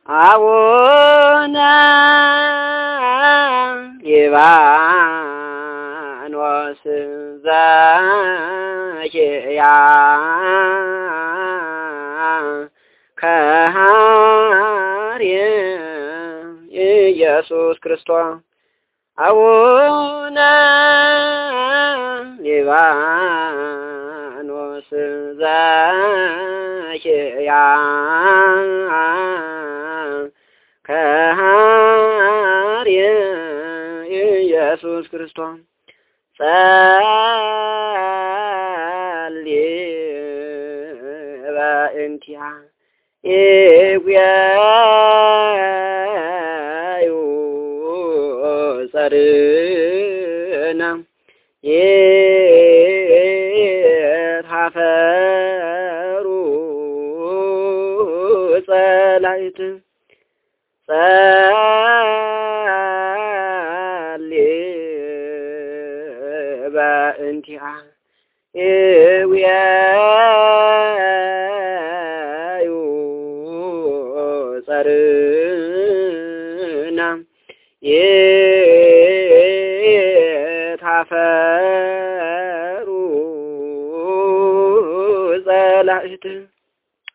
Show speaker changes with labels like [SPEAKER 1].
[SPEAKER 1] አቡነ ሊባኖስ ዘኪያ ከሃሪ ኢየሱስ ክርስቶስ አቡነ ሊባኖስ ዘኪያ ከሃሪ ኢየሱስ ክርስቶስ ጸልይ በእንቲአ ኢጉያዩ ጸርና የታፈሩ ጸላይት ጸልይ በእንቲአ ኢጉያዩ ጸርና የታፈሩ ጸላይት